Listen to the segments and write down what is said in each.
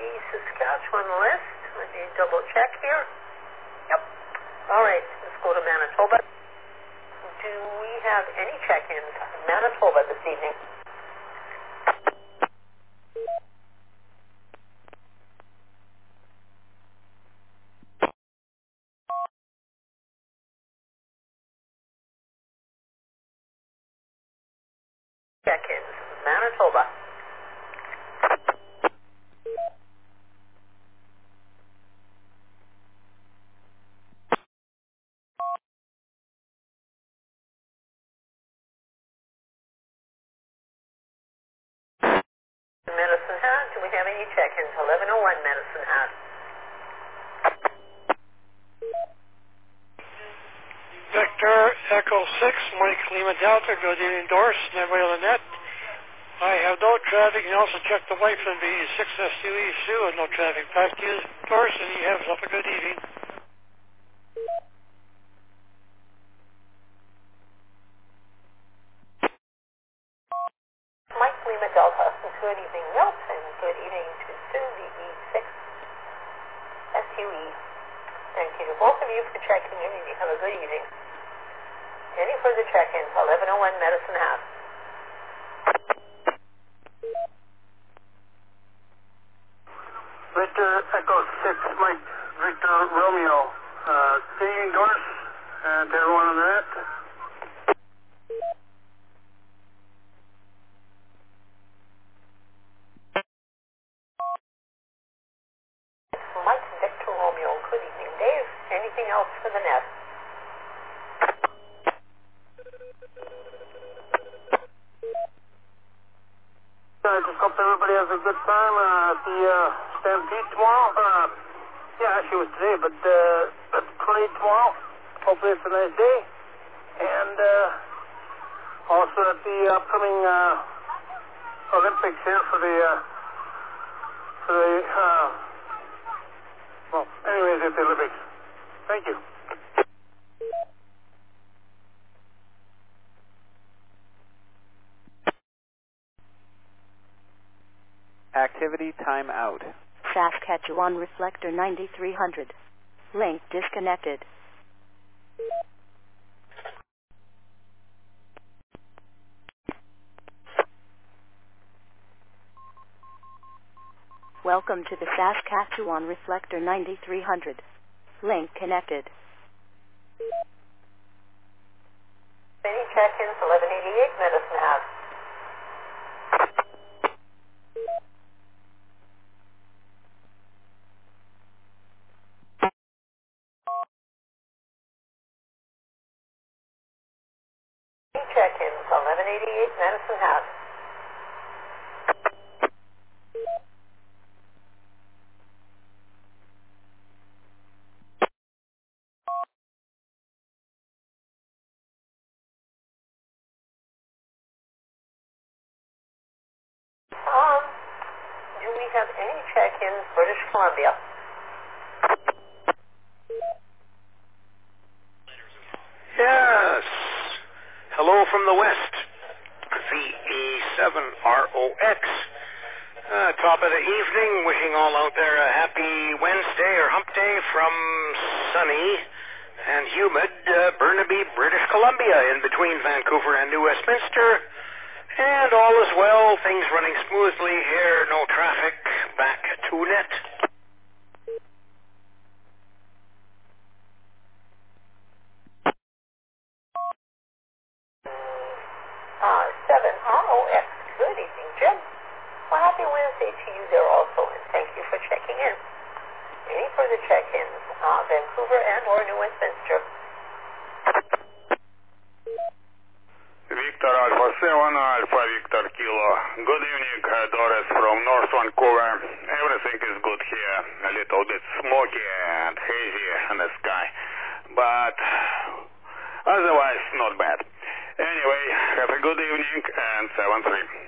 Saskatchewan list. Let me double check here. Yep. All right, let's go to Manitoba. Do we have any check-ins in Manitoba this evening? Check-ins, Manitoba. Medicine Hat, do we have any check-ins? 1101 Medicine Hat. Victor Echo 6, Mike Lima Delta, good evening, Doris, and everybody on the net. I have no traffic. You can also check the wife and the 6SUE Sue and no traffic. Back to you, Doris, and you have yourself a good evening. Mike Lima Delta, good evening, Milt, and good evening to Sue, the E6SUE. Thank you to both of you for checking in, and you have a good evening. Any further check-ins? 1101 Medicine Hat. Victor Echo 6, Mike Victor Romeo. Good evening, Doris, and everyone on the net. Mike Victor Romeo, good evening, Dave. Anything else for the net? I just hope everybody has a good time at the Stampede tomorrow. Yeah, actually it was today, but at the parade tomorrow. Hopefully it's a nice day. And also at the upcoming Olympics here for the well, anyways, at the Olympics. Thank you. Activity timeout. Saskatchewan Reflector 9300. Link disconnected. Welcome to the Saskatchewan Reflector 9300. Link connected. Any check-ins? 1188 Medicine Hat. Check-ins, 1188 Medicine Hat. Do we have any check-ins, British Columbia? Yes. Hello from the west. VA7ROX. Top of the evening. Wishing all out there a happy Wednesday or hump day from sunny and humid Burnaby, British Columbia, in between Vancouver and New Westminster. And all is well. Things running smoothly here. No traffic. Back to net. 7ROX. Good evening, Jim. Well, happy Wednesday to you there also, and thank you for checking in. Any further check-ins? Vancouver and or New Westminster? Victor Alpha 7, Alpha Victor Kilo. Good evening, Doris from North Vancouver. Everything is good here. A little bit smoky and hazy in the sky, but otherwise not bad. Anyway, have a good evening and 7-3.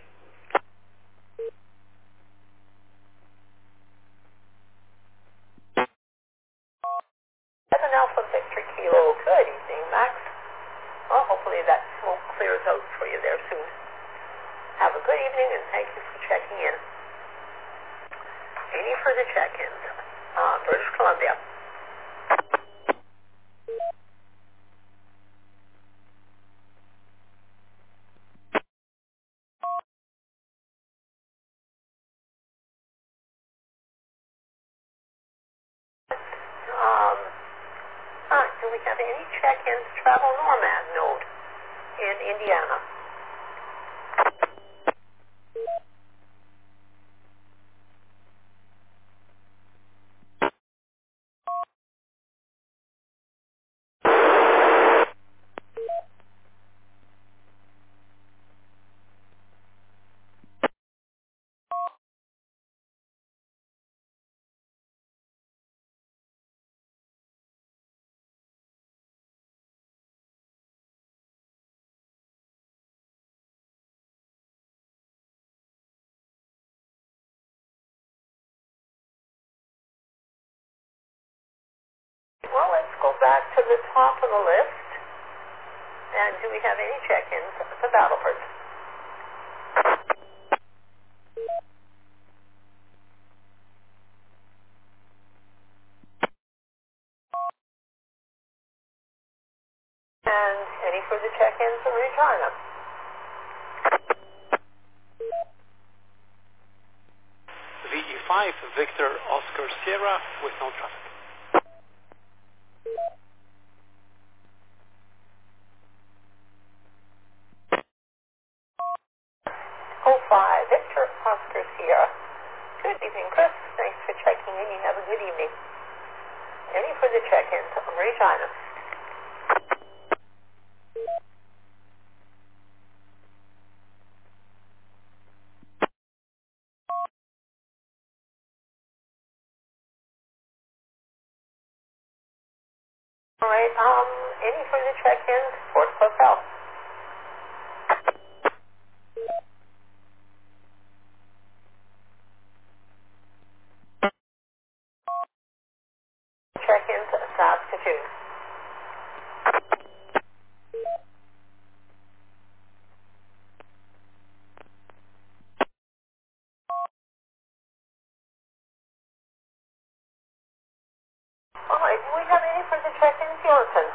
7 Alpha Victor Kilo. Good evening, Max. Well, hopefully that smoke clears out for you there soon. Have a good evening, and thank you for checking in. further check-ins? British Columbia. Do we have any check-ins Travel Nomad node in Indiana? Well, let's go back to the top of the list. And do we have any check-ins at the Battleford? And any further check-ins in Regina? VE5, Victor Oscar Sierra with no traffic. 05, Victor Oscar Sierra. Good evening, Chris. Thanks for checking in. You have a good evening. Any further check-ins on Regina? All right, any further check-ins? Fort Hotel. Check-ins Saskatoon. All right, do we have any further check-ins Yorkton?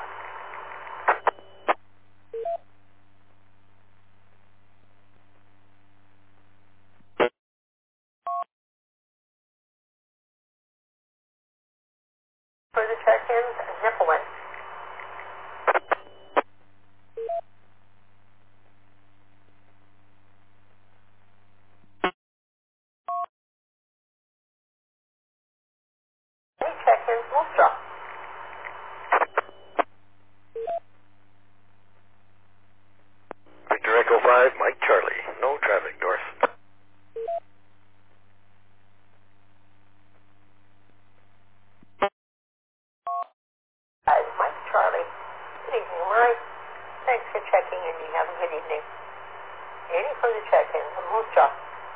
Further check-ins Nipawin. Any check-ins Moose Jaw? Victor Echo 5, Mike Charlie. No traffic, north. Mike Charlie. Good evening, Mike. Thanks for checking in. You have a good evening. Any further check-ins on Moose Jaw?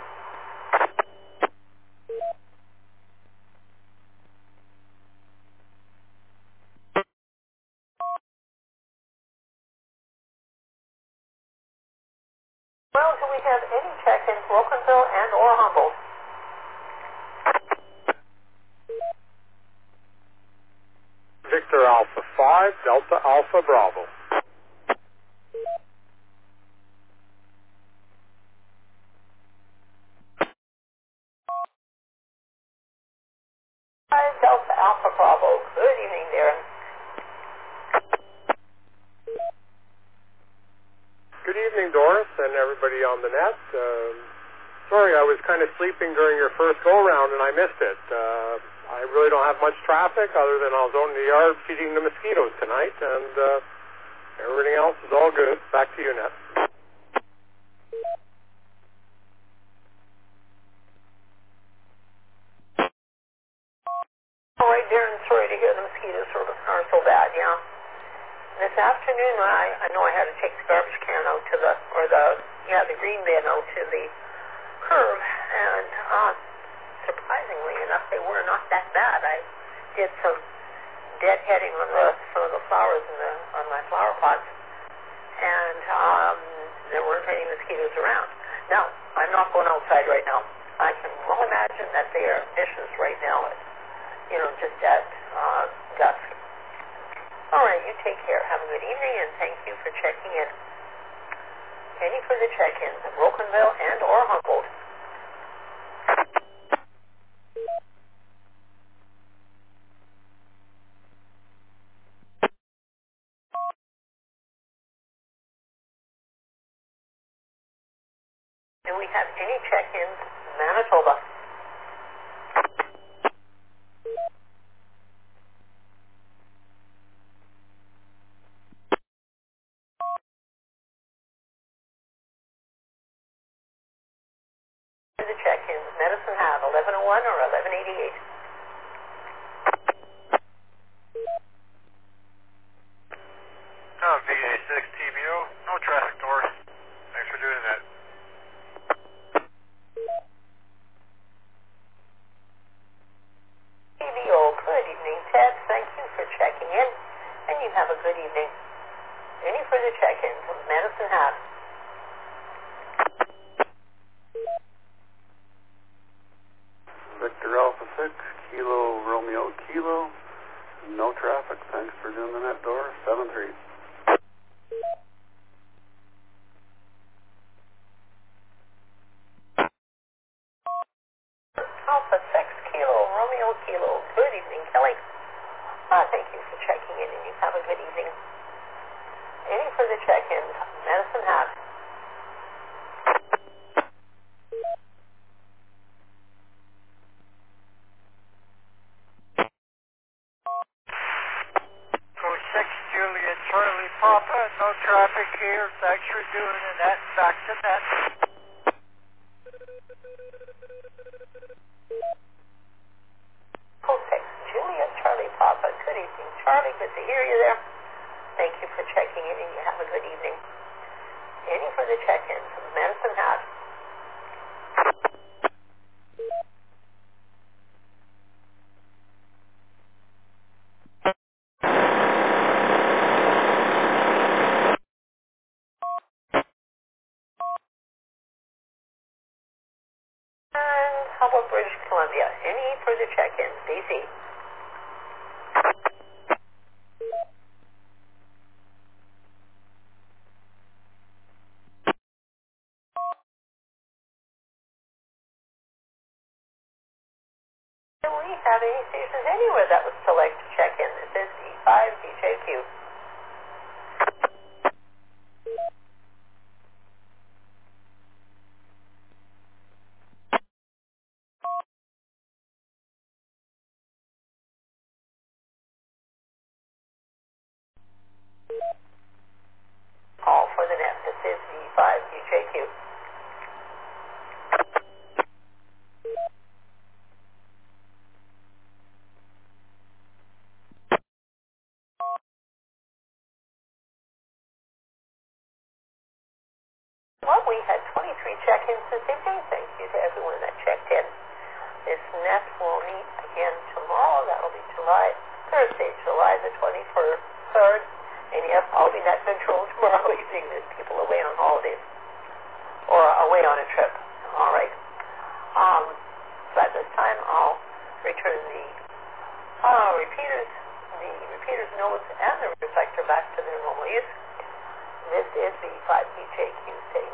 Well, do we have any check-ins Wilkinsville and or Humboldt? Victor Alpha 5, Delta Alpha Bravo. Delta Alpha Bravo. Good evening, Darren. Good evening, Doris, and everybody on the net. Sorry, I was kind of sleeping during your first go-round, and I missed it. I really don't have much traffic other than I was out in the yard feeding the mosquitoes tonight, and everything else is all good. Back to you, Net. All right, Darren, sorry to hear the mosquitoes are so bad, yeah. This afternoon, I know I had to take the garbage can out to the green bin out to the curb, and surprisingly enough, they were not that bad. I did some deadheading on some of the flowers on my flower pots, and there weren't any mosquitoes around. Now, I'm not going outside right now. I can well imagine that they are vicious right now, just at dusk. All right, you take care. Have a good evening, and thank you for checking in. Any further check-ins at Brokenville and or Humboldt? Do we have any check-ins in Manitoba? The check-ins, Medicine Hat, 1101 or 1188. VA6 TBO, no traffic doors. Thanks for doing that. TBO, good evening, Ted. Thank you for checking in, and you have a good evening. Any further check-ins from Medicine Hat? Victor Alpha 6, Kilo Romeo Kilo. No traffic. Thanks for doing the net door. 7-3. Alpha 6, Kilo Romeo Kilo. Good evening, Kelly. Thank you for checking in, and you have a good evening. Any further check-ins? Medicine Hat. Juliet Charlie Papa, no traffic here. Thanks for doing the net. Back to net. Code 6, Juliet Charlie Papa. Good evening, Charlie. Good to hear you there. Thank you for checking in, and you have a good evening. Any further check-ins from Medicine Hat? And how about British Columbia? Any further check-ins? DC. Do we have any stations anywhere that would select to check in? This is E5 DJQ. Call for the net. This is E5 DJQ. Well, we had 23 check-ins this evening. Thank you to everyone that checked in. This net will meet again tomorrow. That will be Thursday, July the 23rd. And yes, I'll be net control tomorrow evening. There's people away on holidays or away on a trip. All right. So at this time, I'll return the repeaters nodes and the reflector back to their normal use. This is the 5DJQ station.